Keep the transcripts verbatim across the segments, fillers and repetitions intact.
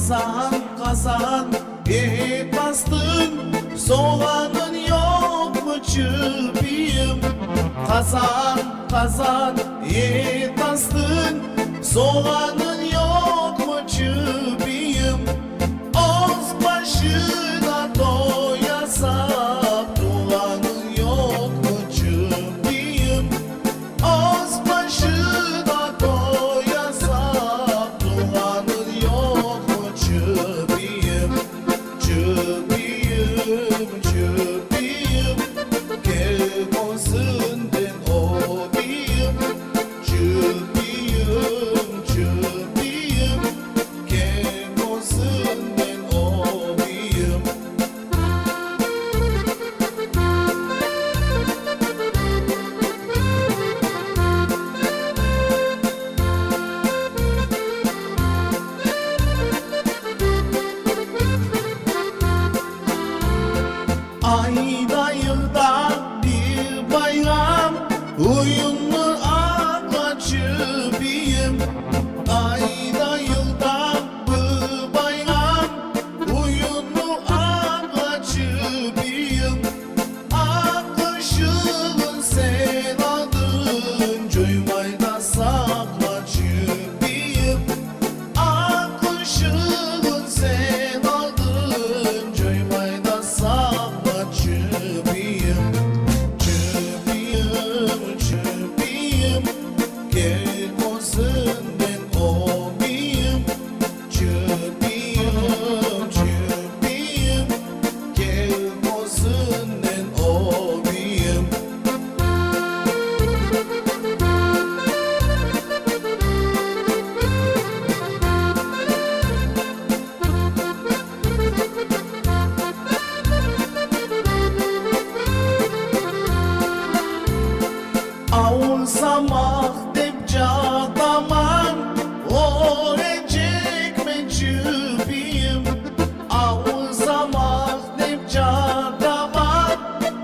Kazan kazan et bastın, soğanın yok mu çırpayım? Kazan kazan et bastın, soğanın yok mu çırpayım? Oz başına doyasap, soğanın yok mu çırpayım? Oz başına doyasap, soğanın yok mu çırpayım? Çırpayım, çırpayım, gel gözünden olayım. Çırpayım, çırpayım, gel gözünden olayım. Ayda yılda bir bayram, uyumlu ağacı biyim. Ayda yılda bir bayram, uyumlu ağacı biyim. Akışın sen adın, cöymayda saklacı biyim. Akışın sen adın, cöymayda saklacı biyim. Çırpayım, çırpayım, gel gözünden olayım. Çırpayım, çırpayım, gel gözünden olayım. Avulsamak dep cadaman, orecek mi çırpayım? Avulsamak dep cadaman,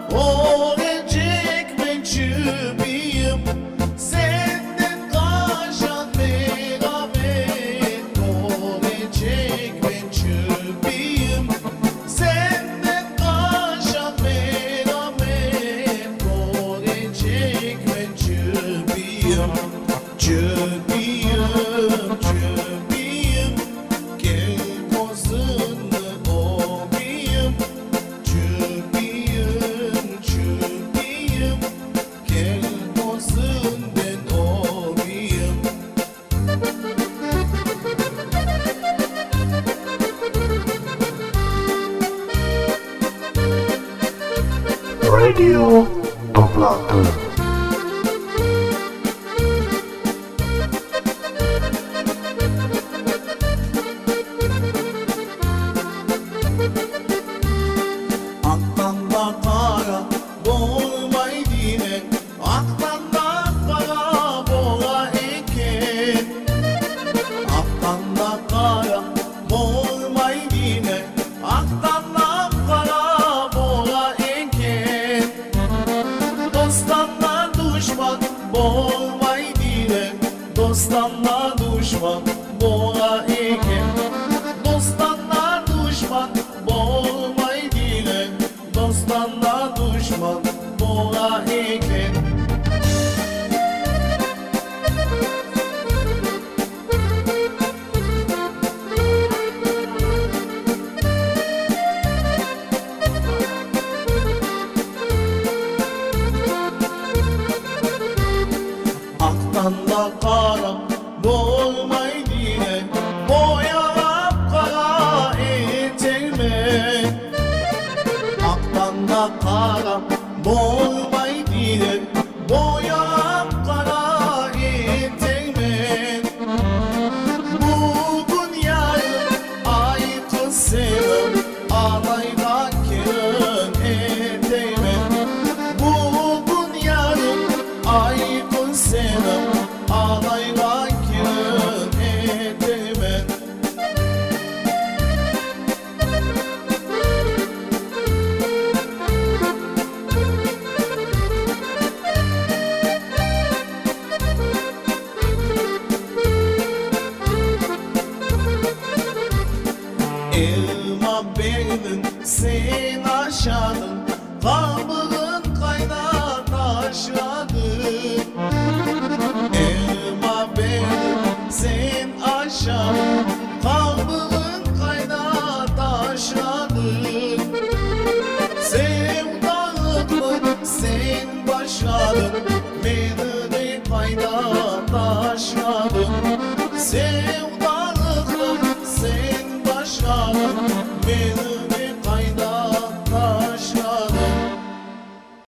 orecek mi çırpayım? Senden kaçan merhamet, orecek mi çırpayım? Senden kaçan merhamet, orecek mi çırpayım? Çırpayım, çırpayım, gel gözünden olayım. Çırpayım, çırpayım, gel gözünden olayım. Radio Toplantı. Aktan da kara boğulmay dine, aktan da kara boğa eken. Aktan da kara boğulmay dine, aktan da kara boğa eken. Dostanla düşman boğulmay dine, dostanla düşman boğa eken. Dostanla düşman boğulmay dile, dostanla düşman boğa eken. Aktan da kara boğulmay dile, boyalap kara etelme. Aktan da kara boğulmay dile, boyalap kara etelme. Bugün yarın ay kız selam, alayla kirin eteyme. Bugün yarın ay kız selam, alayla kirin başladın, beni de kayda taşladın. Sevdum